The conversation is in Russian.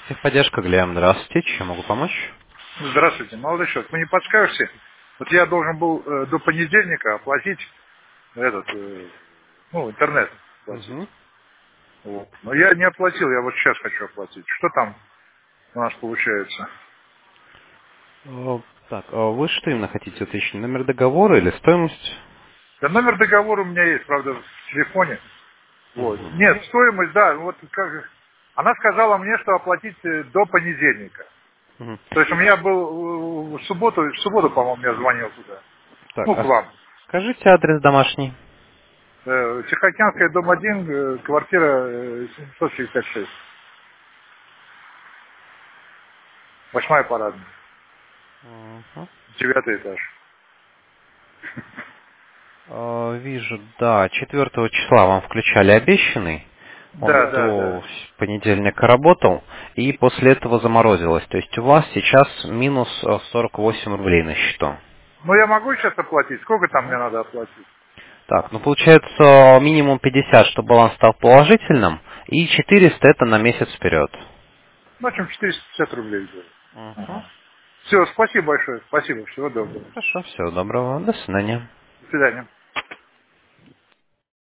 Техподдержка, Глеб, здравствуйте. Чем могу помочь? Здравствуйте, молодой человек. Вы не подскажете? Вот я должен был до понедельника оплатить интернет оплатить. Угу. Вот. Но я не оплатил, я вот сейчас хочу оплатить. Что там у нас получается? Так, вы что именно хотите уточнить? Номер договора или стоимость? Да, номер договора у меня есть, правда, в телефоне. Вот. Угу. Нет, стоимость, да, вот как же. Она сказала мне, что оплатить до понедельника. Угу. То есть у меня был в субботу, по-моему, я звонил туда. Так, Ну, к а вам. скажите адрес домашний. Тихоокеанская, дом 1, квартира 766. 8-я парадная. Угу. 9-й этаж. Вижу, да, 4 числа вам включали обещанный. Он Да, да, да. до понедельника работал, и после этого заморозилось. То есть у вас сейчас минус 48 рублей на счету. Ну, я могу сейчас оплатить? Сколько там мне Мгм. надо оплатить? Так, ну получается минимум 50, чтобы баланс стал положительным, и 400 это на месяц вперед. Ну, в общем, 450 рублей будет. Угу. Ага. Все, спасибо большое. Спасибо. Всего доброго. Хорошо, всего доброго, до свидания. До свидания.